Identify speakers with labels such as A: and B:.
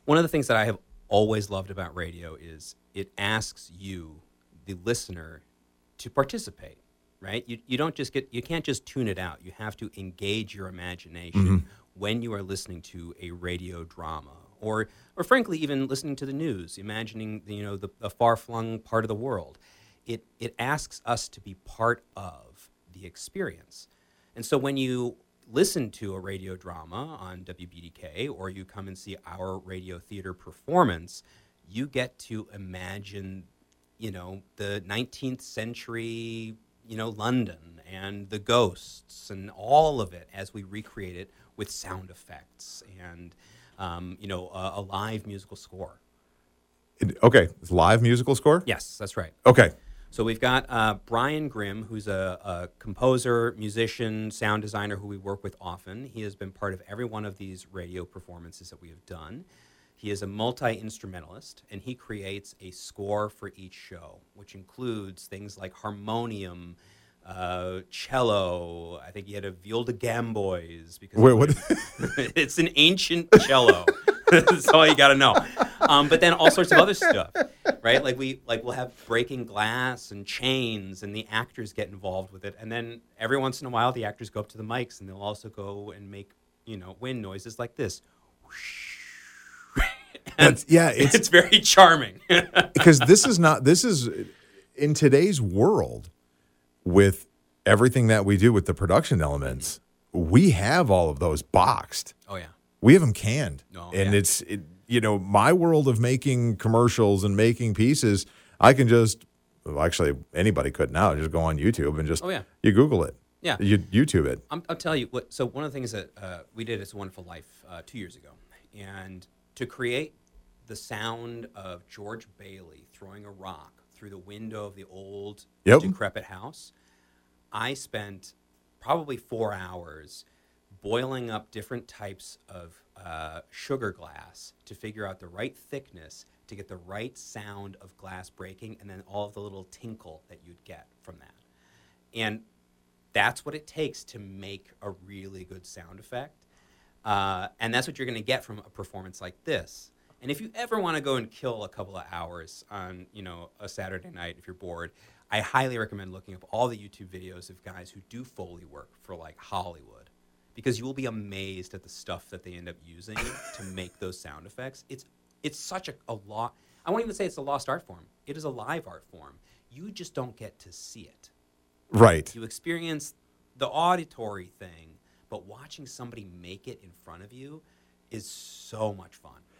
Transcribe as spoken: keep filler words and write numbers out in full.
A: One of the things that I have always loved about radio is it asks you, the listener, to participate, right? You you don't just get you can't just tune it out. You have to engage your imagination
B: Mm-hmm.
A: when you are listening to a radio drama, or or frankly even listening to the news, imagining you know the, the far-flung part of the world. It it asks us to be part of the experience. And so when you listen to a radio drama on W B D K or you come and see our radio theater performance, you get to imagine, you know, the nineteenth century, you know, London and the ghosts and all of it as we recreate it with sound effects and, um, you know, a, a live musical score.
B: It- okay, it's live musical score?
A: Yes, that's right.
B: Okay.
A: So we've got uh, Brian Grimm, who's a, a composer, musician, sound designer who we work with often. He has been part of every one of these radio performances that we have done. He is a multi-instrumentalist, and he creates a score for each show, which includes things like harmonium, uh, cello. I think he had a viol de gamboys. Because
B: Wait, what?
A: It's an ancient cello. That's all you got to know. Um, but then all sorts of other stuff, right? Like we like we'll have breaking glass and chains, and the actors get involved with it. And then every once in a while, the actors go up to the mics, and they'll also go and make you know wind noises like this.
B: That's, yeah, it's,
A: It's very charming.
B: because this is not this is in today's world with everything that we do with the production elements. We have all of those boxed.
A: Oh yeah.
B: We have them canned,
A: Oh,
B: and
A: yeah.
B: it's it, you know my world of making commercials and making pieces. I can just well, actually anybody could now just go on YouTube and just
A: Oh, yeah.
B: you Google it,
A: Yeah.
B: you YouTube it.
A: I'm, I'll tell you what. So one of the things that uh, we did at It's a Wonderful Life uh, two years ago, and to create the sound of George Bailey throwing a rock through the window of the old
B: Yep.
A: decrepit house, I spent probably four hours boiling up different types of uh, sugar glass to figure out the right thickness to get the right sound of glass breaking, and then all of the little tinkle that you'd get from that. And that's what it takes to make a really good sound effect. Uh, and that's what you're going to get from a performance like this. And if you ever want to go and kill a couple of hours on, you know, a Saturday night if you're bored, I highly recommend looking up all the YouTube videos of guys who do Foley work for, like, Hollywood. Because you will be amazed at the stuff that they end up using to make those sound effects. It's it's such a, a lot. I won't even say it's a lost art form. It is a live art form. You just don't get to see it.
B: Right.
A: You experience the auditory thing, but watching somebody make it in front of you is so much fun.